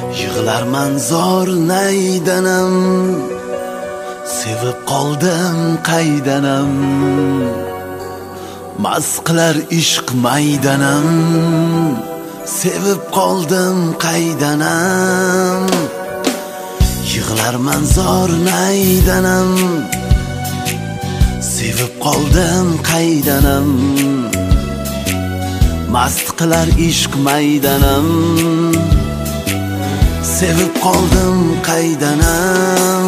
Yig'larman zor naydanam, sevib qoldim qaydanam. Mast qilar ishq maydanam, sevib qoldim qaydanam. Yig'larman zor naydanam, sevib qoldim qaydanam. Mast qilar ishq maydanam, sevib qoldim qaydanam.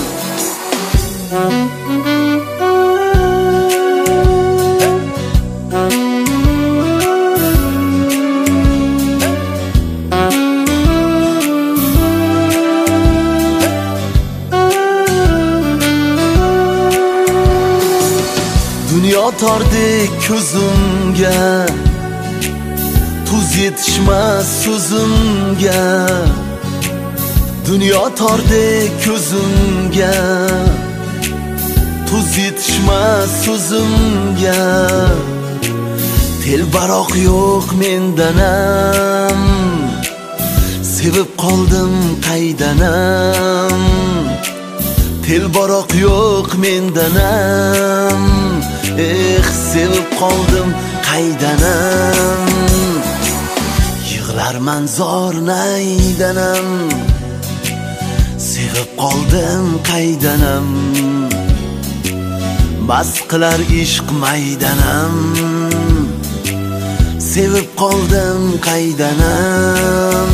Dunyo tordek ko'zimga, tuz yetishmas so'zimga. Dunyo tordek ko'zimga, tuz yetishmas so'zimga. Telbaroq yo'q mendanam, sevib qoldim qaydanam. Telbaroq yo'q mendanam, sevib qoldim qaydanam. Yig'larman zor naydanam, sevib qoldim qaydanam. Mast qilar ishq maydanam, sevib qoldim qaydanam.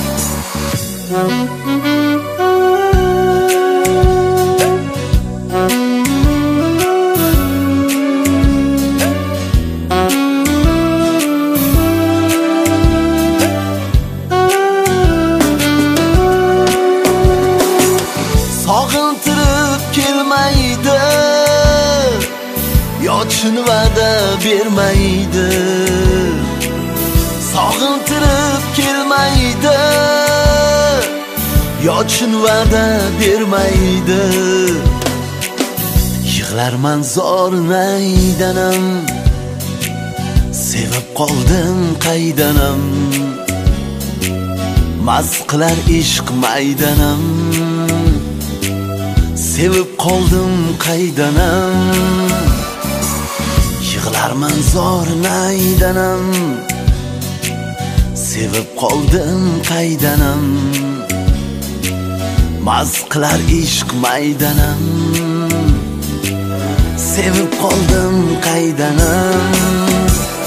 Sog'intirib kelmaydi, yotishni va'da bermaydi. Sog'intirib kelmaydi, yotishni va'da bermaydi. Yig'larman zor naydanam, sevib qoldim qaydanam. Mast qilar ishq maydanam, sevib qoldim qaydanam. Yig'larman zor naydanam, sevib qoldim qaydanam. Mast qilar ishq maydanam, sevib qoldim qaydanam.